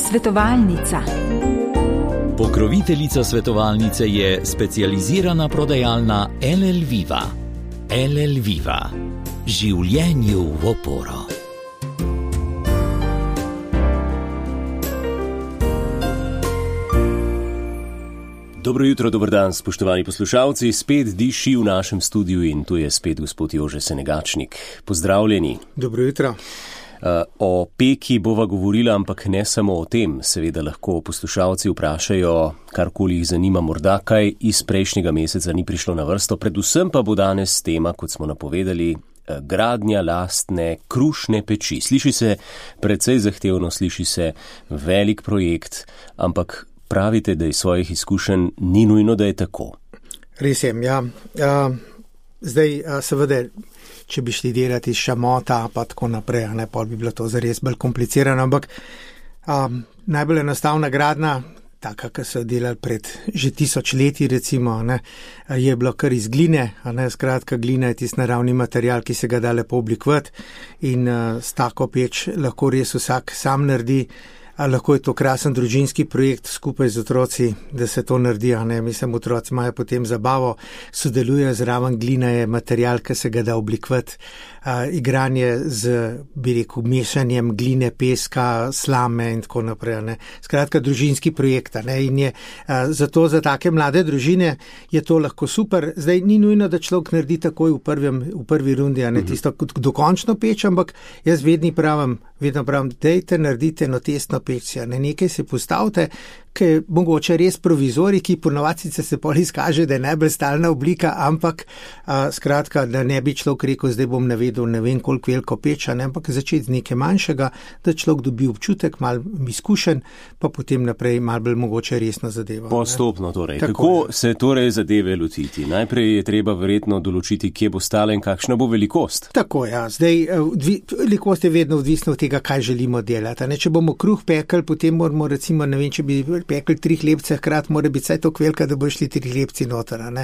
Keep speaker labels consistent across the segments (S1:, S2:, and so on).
S1: Svetovalnica.
S2: Pokroviteljica svetovalnice je specializirana prodajalna LL Viva. LL Viva. Življenju v oporo.
S3: Dobro jutro, dober dan, spoštovani poslušalci. Spet diši v našem studiu in tu je spet gospod Jože Senegačnik. Pozdravljeni.
S4: Dobro jutro.
S3: O peki bova govorila, ampak ne samo o tem. Seveda lahko poslušalci vprašajo, karkoli jih zanima, morda kaj iz prejšnjega meseca ni prišlo na vrsto. Predvsem pa bo danes tema, kot smo napovedali, gradnja lastne krušne peči. Sliši se precej zahtevno, sliši se velik projekt, ampak pravite, da iz svojih izkušenj ni nujno, da je tako.
S4: Res je, ja. Zdaj, seveda, če bi šli delati iz šamota, pa tako naprej, ne, pol bi bilo to zares bolj komplicirano, ampak najbolj enostavna gradnja, taka, ki so delali pred že 1000 leti, recimo, ne, je bilo kar iz gline, ne, skratka, glina je tisti naravni material, ki se ga da lepo oblikovati in s tako peč lahko res vsak sam naredi. Lahko je to krasen družinski projekt skupaj z otroci, da se to naredi, ne, mislim, otroci imajo potem zabavo, sodelujejo zraven, glina je material, ki se ga da oblikovati, igranje z, bi rekel, mešanjem gline, peska, slame in tako naprej, ne. Skratka, družinski projekt, ne, in je zato za take mlade družine je to lahko super. Zdaj ni nujno, da človek naredi takoj v prvi rundi, ne, tisto dokončno peč, ampak jaz vedno pravim, dejte, naredite testno peč, ne, nekaj se postavite, ki je mogoče res provizori, ki ponovadi se pol izkaže, da je najbolj stalna oblika, ampak skratka, da ne bi človek rekel, zdaj bom navedel ne vem koliko veliko peča, ne, ampak začeti z nekaj manjšega, da človek dobi občutek, malo izkušen, pa potem naprej malo bolj mogoče resno zadevo.
S3: Postopno torej. Kako se torej zadeve lotiti? Najprej je treba verjetno določiti, kje bo stala in kakšna bo velikost.
S4: Tako, ja. Zdaj, velikost je vedno odvisna od tega, kaj želimo delati. Ne? Če bomo kruh pekel, potem moramo recimo, ne vem, če bi pekel 3 hlebce hkrat, mora biti vsaj toliko velika, da bo šli 3 hlebci noter. Ne?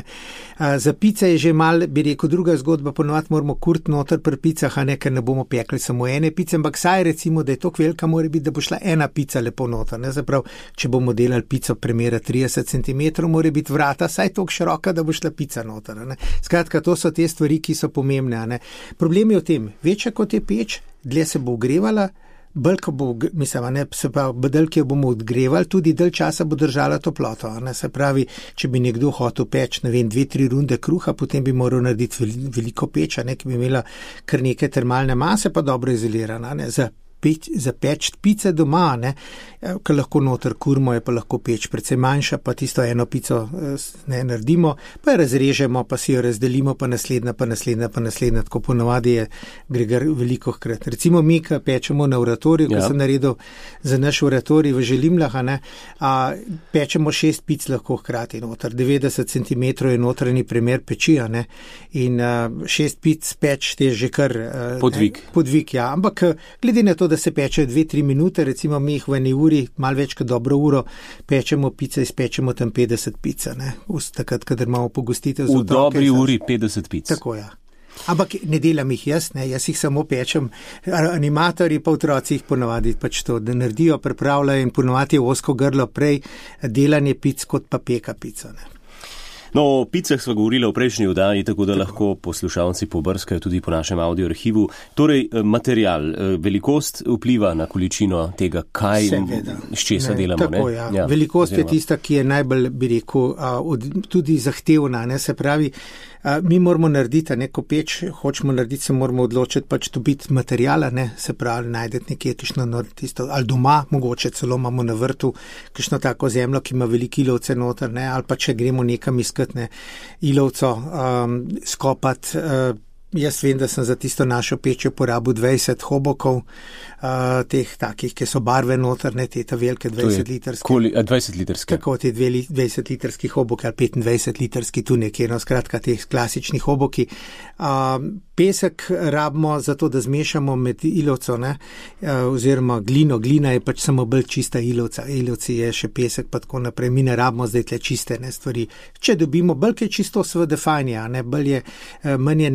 S4: Za pice je že mal, bi rekel, druga zgodba, ponovadi moramo kurti noter pri picah, a ne, ker ne bomo pekli samo ene pice, ampak saj recimo, da je toliko velika, mora biti, da bo šla ena pica lepo noter. Ne? Zaprav, če bomo delali pico premera 30 cm, mora biti vrata saj toliko široka, da bo šla pica noter. Ne? Skratka, to so te stvari, ki so pomembne. Ne? Problem je v tem, večja kot je peč, dlje se bo ogrevala, bolj, ko bo, mislim, ne, se pravi, dalj, ki jo bomo odgrevali, tudi dalj časa bo držala toploto. Ne, se pravi, če bi nekdo hotel peč, ne vem, 2-3 runde kruha, potem bi moral narediti veliko peča, ne, ki bi imela kar nekaj termalne mase, pa dobro izolirana, ne, za peč pice doma, ne, ker lahko noter kurmo je pa lahko peč precej manjša, pa tisto eno pico ne naredimo, pa jo razrežemo, pa si jo razdelimo, pa naslednja, tako ponovadi je gre veliko hkrat. Recimo mi, ki pečemo na oratoriju, ko sem naredil za naš oratorij v Želimlah, ne, pečemo 6 pic lahko hkrati noter, 90 cm je notranji premer peči, ne, in 6 pic peč te že kar podvig, ja, ampak glede na to, da se peče 2-3 minute, recimo mi jih v eni uri, malo več kot dobro uro, pečemo pice, izpečemo tam 50 pica, ne, takrat, kadar imamo pogostitev za otroke.
S3: V dobri uri 50 pic.
S4: Tako, ja. Ampak ne delam jih jaz, ne, jaz jih samo pečem, animatorji pa otroci jih ponovadi pač to, da naredijo, pripravljajo in ponovadi je osko grlo prej delanje pic kot pa peka pico, ne.
S3: No, o picah sva govorila v prejšnji oddaji, tako da lahko poslušalci pobrskajo tudi po našem audio arhivu. Torej, material, velikost vpliva na količino tega, kaj s česa delamo.
S4: Tako, ne? Ja. Velikost je tista, ki je najbolj, bi rekel, tudi zahtevna, ne, se pravi, mi moramo narediti neko peč, hočemo narediti, se moramo odločiti pač dobiti materijala, ne, se pravi, najdete nekje tisto, ali doma, mogoče celo imamo na vrtu, kakšno tako zemljo, ki ima veliko ilovce noter, ne, ali pa če gremo nekam iskati, ne, ilovco, skopati, jaz vem, da sem za tisto našo peč uporabil 20 hobokov, teh takih, ki so barve noter, ne, te velike 20-litrske.
S3: 20-litrske.
S4: Tako, te 20-litrski hoboki ali 25-litrski, tu nekje, no, skratka, teh klasični hoboki. Pesek rabimo zato, da zmešamo med ilovco, ne, oziroma glino. Glina je pač samo bolj čista ilovca. Ilovci je še pesek, pa tako naprej. Mi ne rabimo zdaj tle čiste, ne, stvari. Če dobimo bolj, je čisto seveda fajn, ne, bolj je, manj je nesnage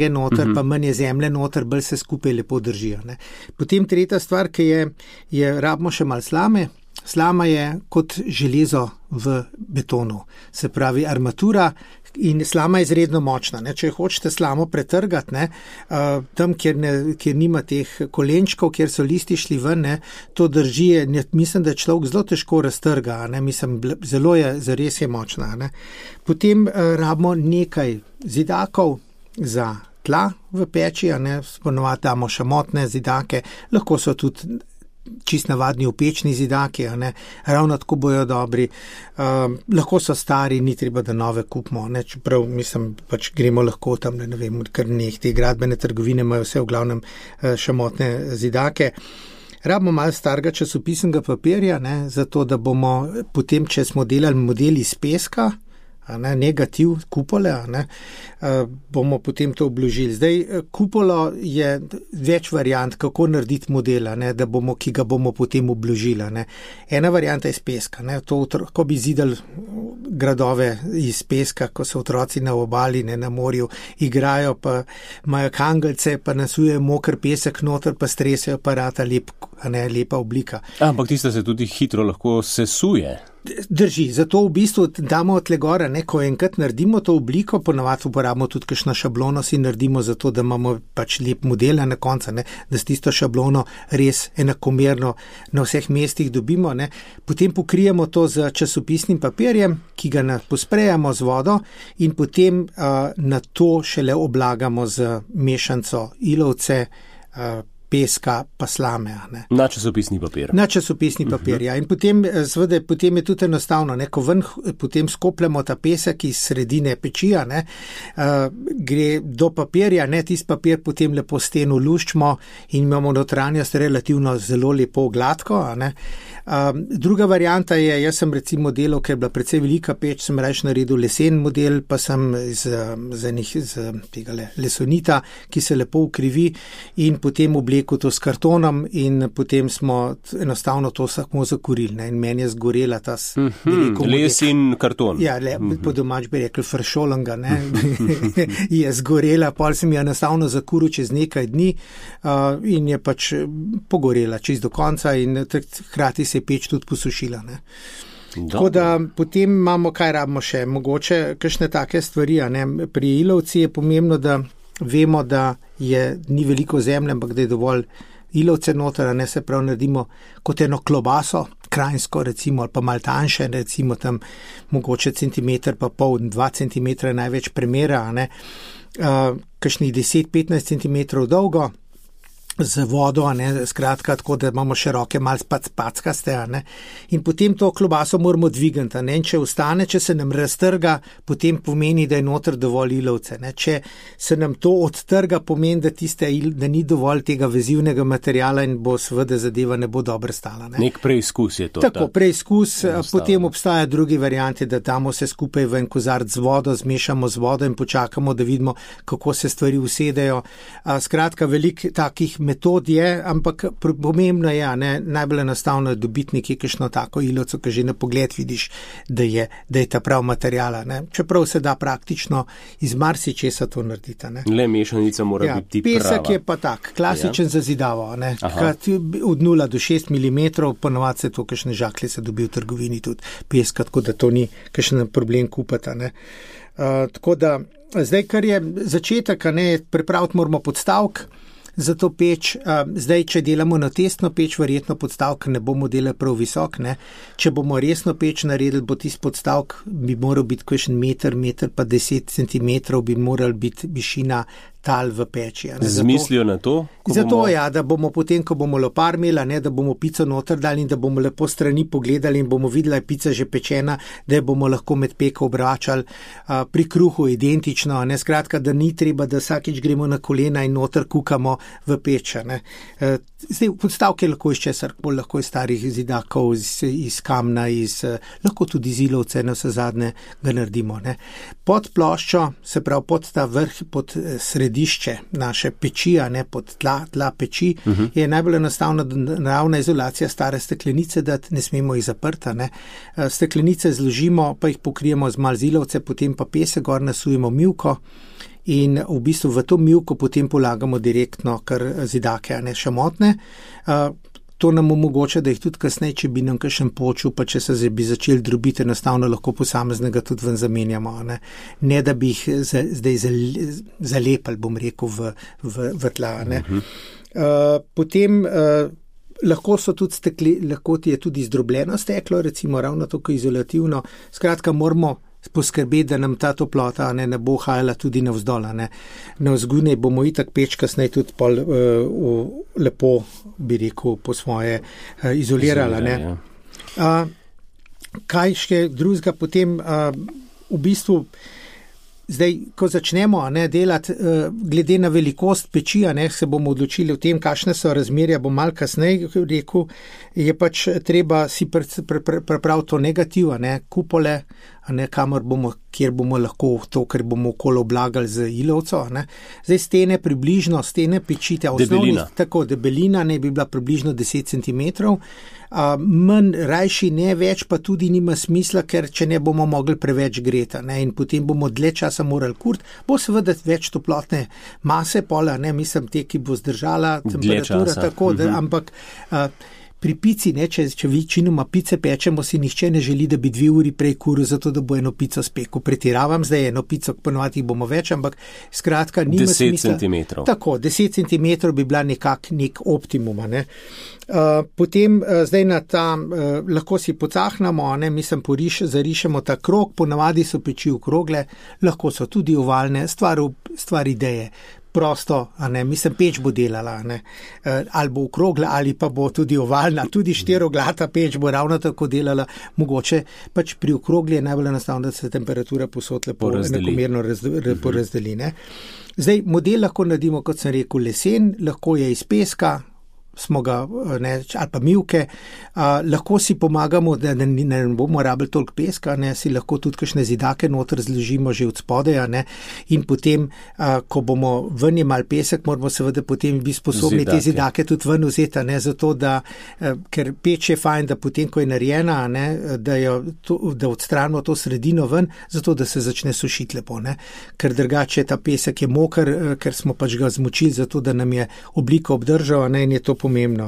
S4: vlage noter, pa manj je zemlje noter, bolj se skupaj lepo držijo. Ne. Potem tretja stvar, ki je rabimo še malo slame. Slama je kot železo v betonu, se pravi armatura, in slama je izredno močna. Ne. Če hočete slamo pretrgati, ne, tam, kjer nima teh kolenčkov, kjer so listi šli ven, ne, to drži, mislim, da človek zelo težko raztrga, ne, mislim, zares je močna. Ne. Potem rabimo nekaj zidakov za tla v peči, ne, ponovadi damo šamotne zidake, lahko so tudi čist navadni opečni zidaki, ne, ravno tako bojo dobri, lahko so stari, ni treba, da nove kupimo, ne, čeprav mislim, pač gremo lahko tam, ne vem, kar te gradbene trgovine imajo vse v glavnem šamotne zidake. Rabimo malo starega časopisnega papirja, ne, zato da bomo potem, če smo delali model iz peska, ne, negativ kupole, ne, bomo potem to obložili. Zdaj, kupolo je več variant, kako narediti modela, ne, ki ga bomo potem obložili. Ne. Ena varianta je iz peska, ne, ko bi zidali gradove iz peska, ko so otroci na obali, ne, na morju, igrajo, pa imajo kangelce, pa nasujejo moker pesek noter, pa stresejo aparata, lepa oblika.
S3: Ampak tista se tudi hitro lahko sesuje.
S4: Drži, zato v bistvu damo tle gore, ne, ko enkrat naredimo to obliko, ponavadi uporabimo tudi kakšno šablono, si naredimo zato, da imamo pač lep model na koncu, ne, da s tisto šablono res enakomerno na vseh mestih dobimo, ne. Potem pokrijemo to z časopisnim papirjem, ki ga posprejamo z vodo in potem na to šele oblagamo z mešanco ilovce, peska pa slame. Ne.
S3: Na časopisni papir.
S4: Na časopisni papir, ja. In potem je tudi enostavno, ne, ko ven potem skopljamo ta pesek iz sredine pečija, ne, gre do papirja, ne, tisti papir potem lepo steno luščimo in imamo notranjost relativno zelo lepo gladko, ne. Druga varianta je, jaz sem recimo delal, ker je bila precej velika peč, sem reč naredil lesen model, pa sem iz tega lesonita, ki se lepo ukrivi in potem oblekel to s kartonom in potem smo enostavno to samo zakurili, ne, in meni je zgorela ta
S3: les in karton.
S4: Ja, po domač bi rekel fršolanga, ne, je zgorela, pol sem jo enostavno zakuril čez nekaj dni in je pač pogorela čez do konca in hkrati se je peč tudi posušila, ne. Tako da potem imamo, kaj rabimo še, mogoče kakšne take stvari, ne. Pri ilovci je pomembno, da vemo, da ni veliko zemlje, ampak da je dovolj ilovce noter, ne, se prav naredimo kot eno klobaso, krajinsko recimo, ali pa malo tanjše, recimo tam mogoče centimeter pa pol, 2 centimetra največ premera, ne, kakšnih 10-15 centimetrov dolgo, z vodo, ne, skratka, tako da imamo široke, malo packaste, ne, in potem to klobaso moramo dvigati, ne, in če ostane, če se nam raztrga, potem pomeni, da je noter dovolj ilovce, ne, če se nam to odtrga, pomeni, da ni dovolj tega vezivnega materiala in bo seveda zadeva ne bo dobro stala, ne.
S3: Nek preizkus je to.
S4: Tako, preizkus, potem obstaja drugi varianti, da damo se skupaj v en kozarc z vodo, zmešamo z vodo in počakamo, da vidimo, kako se stvari usedejo. Skratka, veliko takih metod je, ampak pomembno je, ne, najbolj enostavno je dobiti nekaj kakšno tako ilovco, ki že na pogled vidiš, da je ta prav materijala, ne. Čeprav se da praktično iz marsičesa to narediti, ne.
S3: Le mešanica mora biti prava.
S4: Pesek je pa tak, klasičen za zidavo, ne. Od 0 do 6 mm, ponovadi se to kakšne žaklje se dobi v trgovini tudi peska, tako da to ni kakšen problem kupati, ne. Tako da, zdaj, kar je začetek, ne, pripraviti moramo podstavek za to peč. Zdaj, če delamo na testno peč, verjetno podstavek ne bomo delali prav visok, ne. Če bomo resno peč naredili, bo tisti podstavek bi moral biti kakšen meter pa 10 centimetrov bi moral biti višina tal v peči.
S3: Z mislijo na to?
S4: Zato, ja, da bomo potem, ko bomo lopar imeli, ne, da bomo pico noter dali in da bomo lepo strani pogledali in bomo videli, da je pica že pečena, da bomo lahko med peko obračali, pri kruhu identično, ne, skratka, da ni treba, da vsakič gremo na kolena in noter kukamo v peč, ne. Zdaj, podstavke lahko iz česar, lahko iz starih zidakov, iz kamna, lahko tudi iz ilovce, na vse zadnje ga naredimo, ne. Pod ploščo, se pravi pod ta vrh, pod središče naše peči, ne, pod tla peči, je najbolj enostavna naravna izolacija stare steklenice, da ne smemo jih zaprta, ne. Steklenice zložimo, pa jih pokrijemo z malo z ilovce, potem pa pesek gor nasujemo mivko in v bistvu v to mivko potem polagamo direktno kar zidake, a ne šamotne. To nam omogoča, da jih tudi kasneje, če bi nam kakšen počul, pa če se bi začeli drobiti, enostavno lahko posameznega tudi ven zamenjamo. Ne da bi jih zdaj zalepali, bom rekel, v tla. Potem lahko ti je tudi zdrobljeno steklo, recimo ravno tako izolativno. Skratka, moramo poskrbeti, da nam ta toplota ne bo hajala tudi navzdol. Navzgoraj bomo itak peč kasneje tudi pol lepo, bi rekel, po svoje izolirala. Kaj še drugega potem v bistvu zdaj, ko začnemo delati, glede na velikost peči, se bomo odločili o tem, kakšne so razmerja, bom malo kasneje rekel, je pač treba si pripraviti to negativ, kupole, kjer bomo lahko to, ker bomo okolo oblagali z ilovco. Zdaj stene pečite, debelina ne bi bila približno 10 cm, manj rajši ne več, pa tudi nima smisla, ker če ne bomo mogli preveč greta, in potem bomo dlje časa morali kuriti, bo seveda več toplotne mase pola, mislim, te, ki bo zdržala temperatura, tako, ampak pri pici, če večinoma pice pečemo, si nihče ne želi, da bi 2 uri prej kuril, zato da bo eno pico spekel. Pretiravam, zdaj eno pico, ponovadi bomo več, ampak skratka nima smisla.
S3: 10 cm.
S4: Tako, 10 cm bi bila nek optimum. Potem zdaj na ta, lahko si pocahnamo, mislim, zarišemo ta krog, ponavadi so peči okrogle, lahko so tudi ovalne, stvar ideje. Prosto, mislim, peč bo delala, ali bo okrogla, ali pa bo tudi ovalna, tudi štiroglata peč bo ravno tako delala, mogoče pač pri okrogli je najbolj enostavno, da se temperatura posod lepo enakomerno porazdeli. Zdaj, model lahko naredimo, kot sem rekel, lesen, lahko je iz peska, smo ga, ali pa mivke, lahko si pomagamo, da ne bomo rabili toliko peska, si lahko tudi kakšne zidake noter zložimo že od spodaj, in potem, ko bomo ven jemali pesek, moramo seveda potem biti sposobni te zidake tudi ven vzeti, zato da, ker peč je fajn, da potem, ko je narejena, da odstranimo to sredino ven, zato da se začne sušiti lepo, ker drugače ta pesek je moker, ker smo pač ga zmočili, zato da nam je oblika obdržal, in je to pomembno.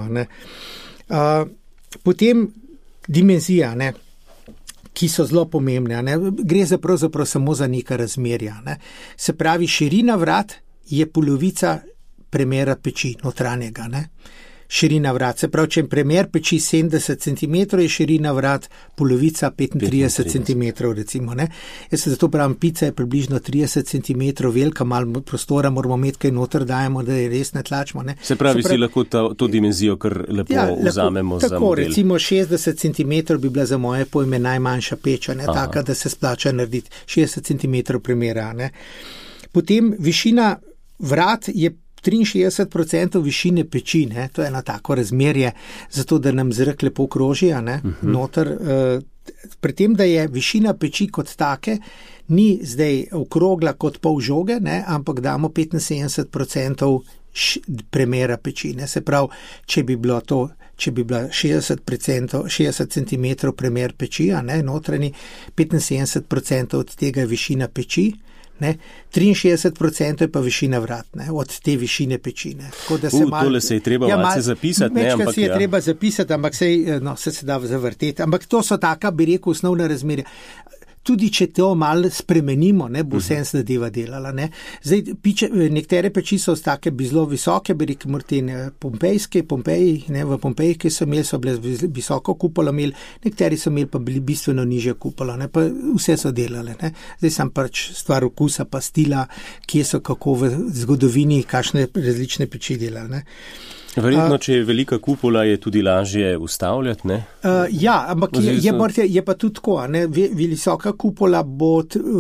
S4: Potem dimenzija, ki so zelo pomembne. Gre pravzaprav samo za neka razmerja. Se pravi, širina vrat je polovica premera peči notranjega. Širina vrat, se pravi, če je premer peči 70 cm, je širina vrat polovica 35 cm, recimo. Jaz se zato pravim, pica je približno 30 cm velika, malo prostora moramo imeti, kaj noter dajemo, da je res ne tlačimo.
S3: Se pravi, si lahko to dimenzijo kar lepo vzamemo za model.
S4: Tako, recimo 60 cm bi bila za moje pojme najmanjša peča, taka, da se splača narediti 60 cm premera. Potem višina vrat je 63% višine peči, to je eno tako razmerje, zato da nam zrak lepo kroži, noter. Pri tem, da je višina peči kot take, ni zdaj okrogla kot pol žoge, ampak damo 75% premera peči. Se pravi, če bi bila 60 cm premer peči, notranji, 75% od tega je višina peči, 63% je pa višina vrat, od te višine pečine.
S3: Tole se je treba malce zapisati.
S4: Večkrat se je treba zapisati, ampak se da zavrteti. Ampak to so taka, bi rekel, osnovna razmerja. Tudi če to malo spremenimo, bo vse zadeva delala. Zdaj, nekatere peči so take zelo visoke, bi rekel, v Pompeji, ki so imeli, so bile visoko kupolo imeli, nekateri so imeli pa bili bistveno nižje kupolo, pa vse so delale. Zdaj sem pač stvar okusa, pa stila, kje so kako v zgodovini, kakšne različne peči delale.
S3: Verjetno, če je velika kupola, je tudi lažje ustavljati,
S4: Ja, ampak je pa tudi tako, visoka kupola bo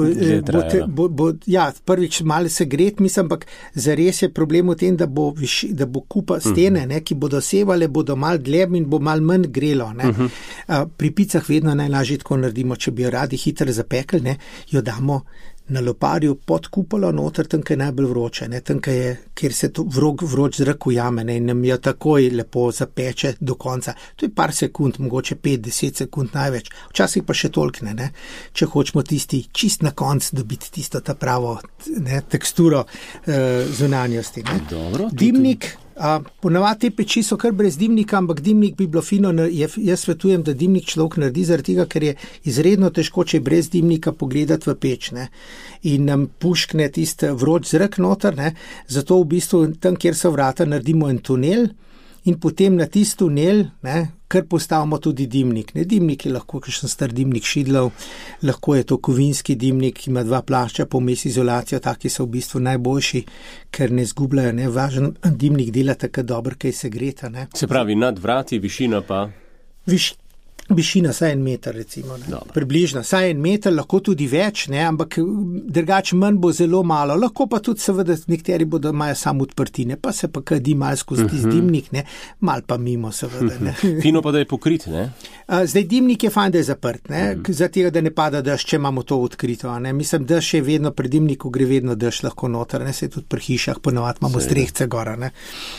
S4: prvič malo se gret, mislim, ampak zares je problem v tem, da bo kupa stene, ki bodo sevale, bodo malo dlje in bo malo manj grelo. Pri picah vedno najlažje tako naredimo, če bi jo radi hitro zapekli, jo damo na loparju pod kupolo noter, tam, je najbolj vroče, ne, tam, kjer se to vroč zrak ujame, ne, in nam jo takoj lepo zapeče do konca. To je par sekund, mogoče 5-10 sekund največ, včasih pa še toliko ne, če hočemo tisti čist na konc dobiti tisto ta pravo teksturo zunanjosti. Ne.
S3: Dobro,
S4: dimnik, ponavadi te peči so kar brez dimnika, ampak dimnik bi bilo fino, jaz svetujem, da dimnik človek naredi zaradi tega, ker je izredno težko, če je brez dimnika pogledati v peč, ne, in nam puškne tisti vroč zrak noter, ne, zato v bistvu tam, kjer so vrata, naredimo en tunel in potem na tisti tunel, ne, kar postavimo tudi dimnik. Ne, dimnik je lahko kakšen star dimnik šidlov, lahko je to kovinski dimnik, ki ima 2 plašča, pomesi izolacijo, taki so v bistvu najboljši, ker ne zgubljajo, ne, važen dimnik dela tako dobro, kaj se greta, ne.
S3: Se pravi, nad vrati, višina pa?
S4: Višina saj 1 meter, recimo, ne. Približno, saj 1 meter, lahko tudi več, ne, ampak drugače manj bo zelo malo, lahko pa tudi seveda nekateri bodo imajo samo odprtine, pa se pa kadi malo skozi dimnik, ne, malo pa mimo seveda, ne.
S3: Fino pa, da je pokrit, ne?
S4: Zdaj dimnik je fajn, da je zaprt, ne, zato, da ne pada dež, če imamo to odkrito, ne, mislim, dež je vedno pri dimniku, gre vedno dež lahko noter, ne, se tudi pri hišah, ponovadi imamo strehce gora, ne.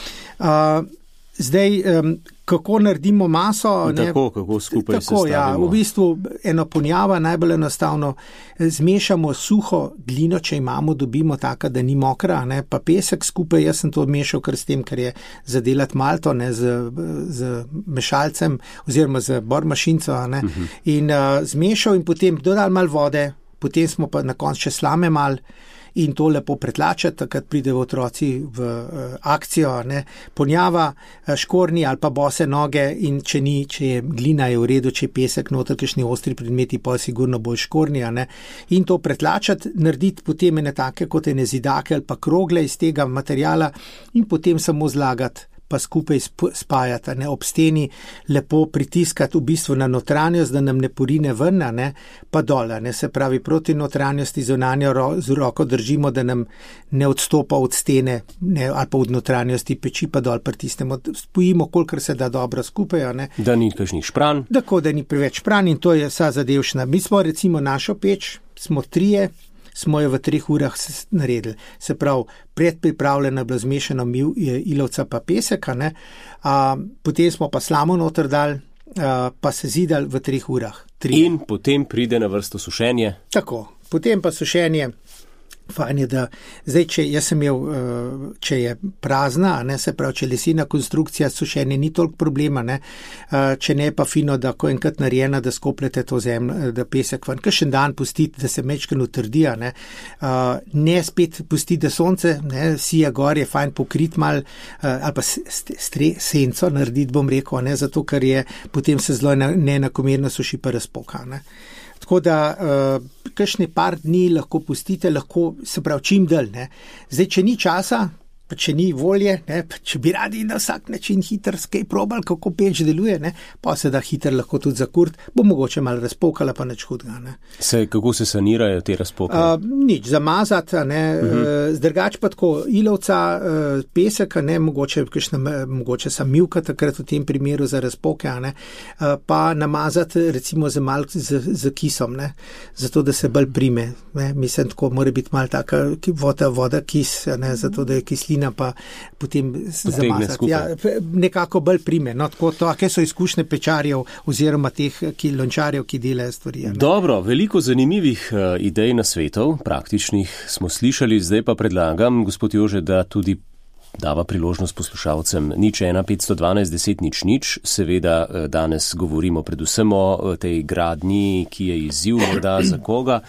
S4: Zdaj, kako naredimo maso?
S3: Kako skupaj sestavimo?
S4: Ja, v bistvu eno ponjava, najbolj enostavno, zmešamo suho glino, če imamo, dobimo taka, da ni mokra, ne, pa pesek skupaj, jaz sem to mešal kar s tem, ker je za delati malto, ne, z mešalcem oziroma z bormašinco, ne, in zmešal in potem dodal malo vode, potem smo pa na koncu še slame malo, in to lepo pretlačati, takrat pridejo otroci v akcijo, ne, ponjava, škornji ali pa bose noge in če je glina je v redu, če je pesek noter, kakšni ostri predmeti, pa sigurno bolj škornji, ne, in to pretlačati, narediti potem ene take kot ene zidake ali pa krogle iz tega materijala in potem samo zlagati, pa skupaj spajati, ne, ob steni lepo pritiskati v bistvu na notranjost, da nam ne porine ven, ne, pa dol, ne, se pravi proti notranjosti zunanjo z roko držimo, da nam ne odstopa od stene, ne, ali pa od notranjosti peči, pa dol pritisnemo, spojimo, kolikor se da dobro skupaj, ne.
S3: Da ni kakšnih špran.
S4: Tako, da ni preveč špran in to je vsa zadevšna. Mi smo recimo našo peč, smo 3, smo jo v 3 urah naredili. Se pravi, predpripravljena bila zmešana ilovca pa peseka, ne, potem smo pa slamo noter dali, pa se zidali v 3 urah. 3.
S3: In potem pride na vrsto sušenje.
S4: Tako, potem pa sušenje. Fajn je, da zdaj, če je prazna, ne, se pravi, če lesena konstrukcija, sušenje ni toliko problema, ne, če ne pa fino, da ko enkrat narejena, da skopljete to zemljo, da pesek ven, kakšen dan pustiti, da se mečkeno trdija, ne spet pustiti, da sonce, ne, sija gor, je fajn pokrit mal, ali pa senco narediti, bom rekel, ne, zato, ker je, potem se zelo neenakomerno suši pa razpoka, ne. Tako da, kakšne par dni lahko pustite, lahko, se pravi, čim dalj, ne. Zdaj, če ni časa, pa če ni volje, ne, pa če bi radi na vsak način hiter skaj probali, kako peč deluje, ne, pa se da hiter lahko tudi zakurt, bo mogoče malo razpokala, pa nič hudega, ne.
S3: Kako se sanirajo te razpoke?
S4: Nič, zamazati, ne, zdrgač pa tako ilovca, pesek, ne, mogoče samivka takrat v tem primeru za razpoke, ne, pa namazati recimo z kisom, ne, zato da se bolj prime, ne, mislim, tako mora biti malo taka voda kis, ne, zato da je kislina pa potem zamazati. Ja, nekako bolj prime. No, tako to, kaj so izkušnje pečarjev oziroma teh lončarjev, ki delajo stvari.
S3: Dobro, veliko zanimivih idej na svetov, praktičnih smo slišali, zdaj pa predlagam, gospod Jože, da tudi dava priložnost poslušalcem 01 512 10 00. Seveda danes govorimo predvsem o tej gradnji, ki je izziv morda za koga.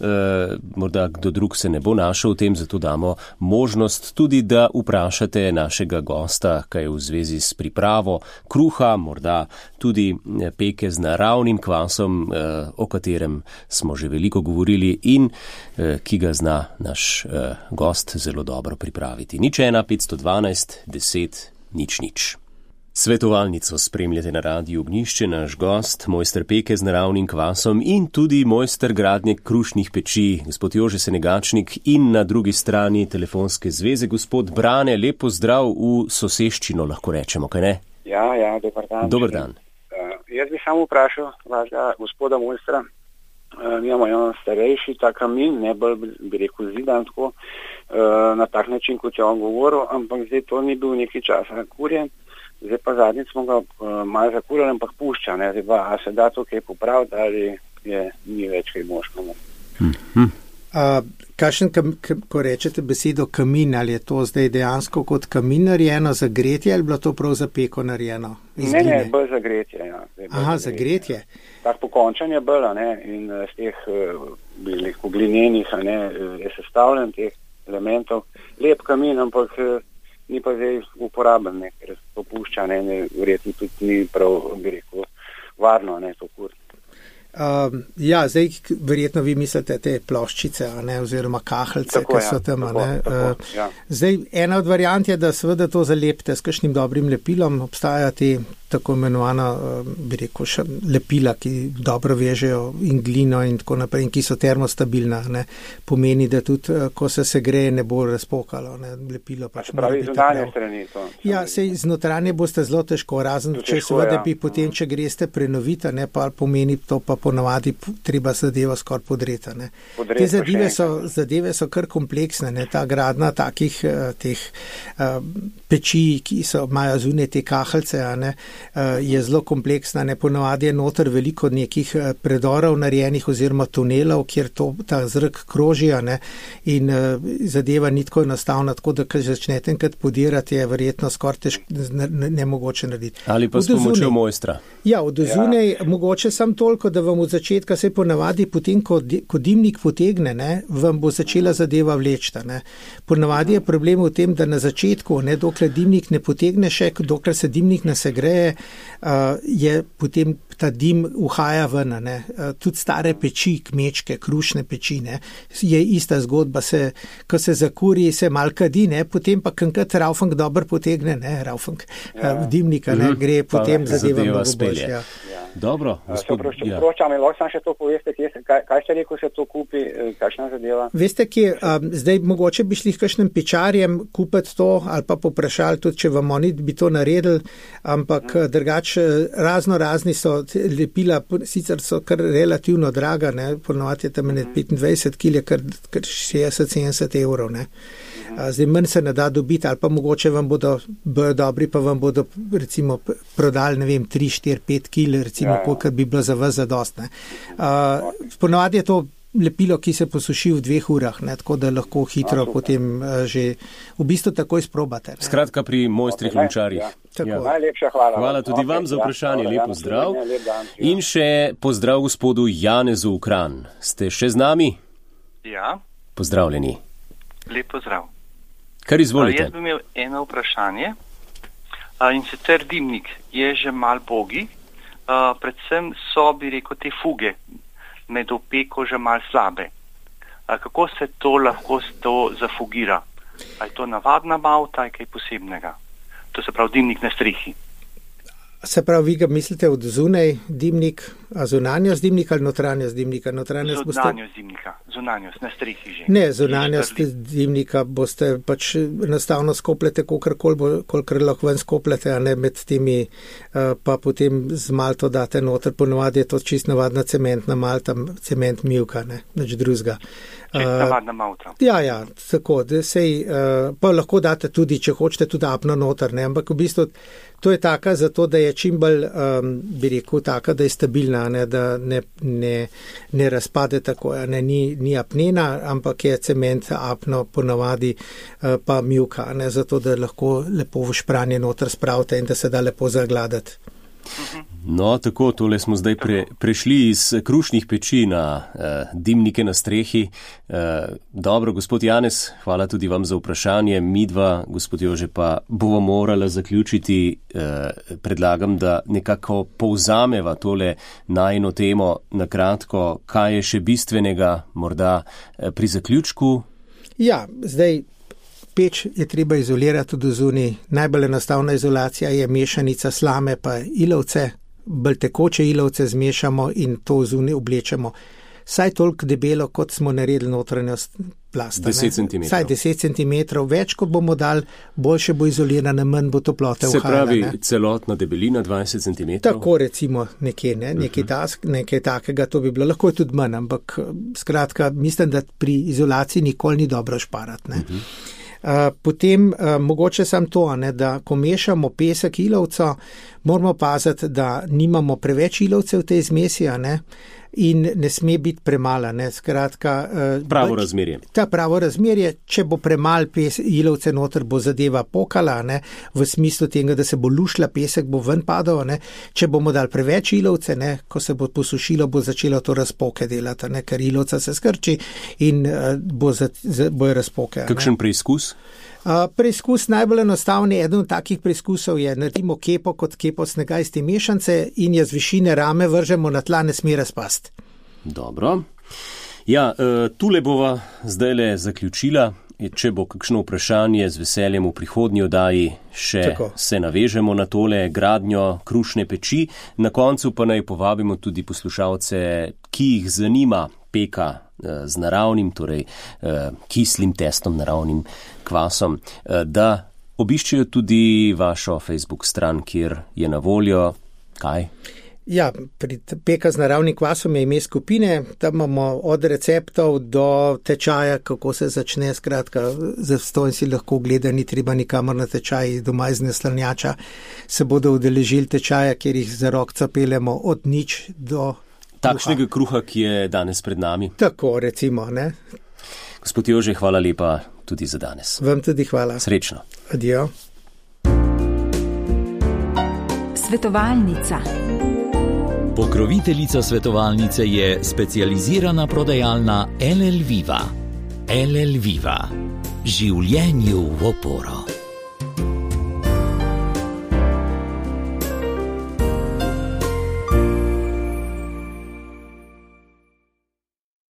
S3: Morda kdo drug se ne bo našel v tem, zato damo možnost tudi, da vprašate našega gosta, kaj je v zvezi s pripravo kruha, morda tudi peke z naravnim kvasom, o katerem smo že veliko govorili in ki ga zna naš gost zelo dobro pripraviti. 01 512 10 00. Svetovalnico spremljate na Radiu Ognjišče, naš gost, mojster peke z naravnim kvasom in tudi mojster gradnje krušnih peči, gospod Jože Senegačnik, in na drugi strani telefonske zveze gospod Brane. Lepo zdrav v soseščino, lahko rečemo, kaj ne?
S1: Ja, dober dan.
S3: Dober dan.
S1: Jaz bi samo vprašal vašega gospoda mojstra, Mi imamo starejši ta kamin, ne bolj bi rekel zidan tako, na tak način, kot je on govoril, ampak zdaj to ni bil nekaj časa kurjen, zdaj pa zadnjič smo ga malo zakurjali, ampak pušča, ne, zdaj pa, a se da to kaj popraviti ali ni več kaj možno.
S4: Kakšen, ko rečete besedo kamin, ali je to zdaj dejansko kot kamin narejeno za gretje ali bilo to prav za peko narejeno?
S1: Ne, bolj za gretje, ja.
S4: Aha, za gretje.
S1: Tak pokončan je bolj, ne, in z teh glinjenih, ne, je sestavljen teh elementov. Lep kamin, ampak ni pa zdaj uporaben, ne, ker to pušča, ne, verjetno tudi ni prav, bi rekel, varno, ne, to kuriti.
S4: Ja, zdaj verjetno vi mislite te ploščice, ne, oziroma kahljice, ki so tam.
S1: Ja.
S4: Zdaj, ena od variant je, da seveda to zalepite s kakšnim dobrim lepilom. Obstaja te tako imenovana, bi rekel, še lepila, ki dobro vežejo in glino in tako naprej, in ki so termostabilna. Ne. Pomeni, da tudi, ko se segreje, ne bo razpokalo. Ne. Lepilo pač
S1: pravi zunanje strani to.
S4: Ja, sej z notranje boste zelo težko, razen če seveda bi potem, če greste prenovita, ne, pa pomeni to pa ponavadi treba zadeva skoraj podreta. Ne. Te zadeve so kar kompleksne, ne. Ta gradna takih teh peči, ki imajo zunaj te kahljice, ne, je zelo kompleksna, ne, ponavadi je noter veliko nekih predorov narejenih oziroma tunelov, kjer ta zrak krožijo, ne, in zadeva ni tako enostavna, tako da, ko začnete enkrat podirati, je verjetno skoraj nemogoče narediti.
S3: Ali pa s pomočjo mojstra.
S4: Ja, od zunaj mogoče sam toliko, da vam od začetka se ponavadi potem, ko dimnik potegne, ne, vam bo začela zadeva vlečta, ne. Ponavadi je problem v tem, da na začetku, ne, dokler dimnik ne potegne še, dokler se dimnik ne segreje, je potem ta dim uhaja ven, ne. Tudi stare peči, kmečke, krušne peči, ne, je ista zgodba, ko se zakuri, se mal kadi, ne, potem pa kankrat raufang dobro potegne, ne, raufang dimnika, ne, gre potem zadeva mnogo boljše. Ja.
S3: Dobro, gospod.
S1: Pročam, lahko sam še to poveste, kaj ste rekel, se to kupi, kakšna zadeva?
S4: Veste, zdaj mogoče bi šli k kakšnem pečarjem kupiti to, ali pa poprašali tudi, če vam oni bi to naredili, ampak drugače razni so lepila, sicer so kar relativno draga, ne, ponovati je tam 25 kg, kar 60-70 evrov, ne. Zdaj manj se ne da dobiti, ali pa mogoče vam bodo dobri, pa vam bodo recimo prodali, ne vem, 3, 4, 5 kg, recimo, koliko bi bilo za vas zadost, ne. Ponovadi je to lepilo, ki se posuši v 2 urah, ne, tako da lahko hitro potem že v bistvu takoj sprobate. Ne.
S3: Skratka, pri mojstrih lončarjih.
S1: Ja. Najlepša hvala.
S3: Hvala tudi vam za vprašanje, lep pozdrav. In še pozdrav gospodu Janezu v Kranj. Ste še z nami?
S5: Ja.
S3: Pozdravljeni.
S5: Lep pozdrav.
S3: Kar izvolite.
S5: Jaz bi imel eno vprašanje, in sicer dimnik je že mal bogi, predvsem so, bi rekel, te fuge med opeko že mal slabe. Kako se to lahko zafugira? A je to navadna malta, je kaj posebnega? To se pravi dimnik na strehi.
S4: Se pravi, vi ga mislite od zunaj dimnik, a zunanjost dimnika ali notranjost dimnika?
S5: Zunanjost dimnika, zunanjost, na strehi že.
S4: Ne, zunanjost dimnika boste pač enostavno skoplete, kolikor lahko ven skoplete, a ne med temi, pa potem z malto date noter, ponovadi je to čist navadna cementna malta, cement mivka, ne, nič drugega.
S5: Navadna malta.
S4: Ja, tako, da sej, pa lahko date tudi, če hočete, tudi apno noter, ne, ampak v bistvu to je taka zato, da je čim bolj, bi rekel, taka, da je stabilna, ne, da ne razpade tako, ne, ni apnena, ampak je cement apno ponavadi pa mivka, ne, zato, da lahko lepo v špranje noter spravite in da se da lepo zagladati.
S3: No, tako, tole smo zdaj prešli iz krušnih peči na dimnike na strehi. Dobro, gospod Janez, hvala tudi vam za vprašanje. Midva, gospod Jože, pa bomo morala zaključiti. Predlagam, da nekako povzameva tole najino temo na kratko, kaj je še bistvenega morda pri zaključku.
S4: Ja, zdaj peč je treba izolirati od zunaj. Najbolj enostavna izolacija je mešanica slame pa ilovce, bolj tekoče ilovce zmešamo in to zunaj oblečemo. saj toliko debelo, kot smo naredili notranjost plasta.
S3: 10 cm.
S4: Saj 10 cm, več, kot bomo dali, boljše bo izolirana, manj bo toplote
S3: Se
S4: vhajala.
S3: pravi, celotna debelina 20 cm?
S4: Tako recimo nekje, nekaj takega, to bi bilo, lahko je tudi manj, ampak skratka, mislim, da pri izolaciji nikoli ni dobro šparati. Potem mogoče sam to, da ko mešamo pesek ilovca, moramo paziti, da nimamo preveč ilovcev v tej zmesi, in ne sme biti premala. Skratka,
S3: pravo razmerje.
S4: Ta pravo razmerje, če bo premal ilovce noter, bo zadeva pokala, v smislu tega, da se bo lušla, pesek bo ven padal, če bomo dali preveč ilovce, ko se bo posušilo, bo začelo to razpoke delati, ker ilovca se skrči in bo razpoke.
S3: Kakšen preizkus?
S4: Preizkus najbolj enostavni, eden od takih preizkusov je, naredimo kepo kot kepo snega iz te mešance in jo z višine rame vržemo na tla, ne sme razpasti.
S3: Dobro. Ja, tule bova zdajle zaključila. Če bo kakšno vprašanje, z veseljem v prihodnji oddaji še se navežemo na tole gradnjo krušne peči. Na koncu pa naj povabimo tudi poslušalce, ki jih zanima peka z naravnim, torej kislim testom, naravnim kvasom, da obiščejo tudi vašo Facebook stran, kjer je na voljo kaj?
S4: Ja, pri peka z naravnim kvasom je ime skupine, tam imamo od receptov do tečaja, kako se začne, skratka, zastonj si lahko gleda, ni treba nikamor na tečaj, doma iz naslanjača se bodo udeležili tečaja, kjer jih za rokca peljemo od nič do
S3: takšnega kruha, ki je danes pred nami.
S4: Tako, recimo,
S3: Gospod Jože, hvala lepa tudi za danes.
S4: Vam tudi hvala.
S3: Srečno.
S4: Adijo.
S2: Svetovalnica. Pokroviteljica svetovalnice je specializirana prodajalna LL Viva. LL Viva. Življenju v oporo.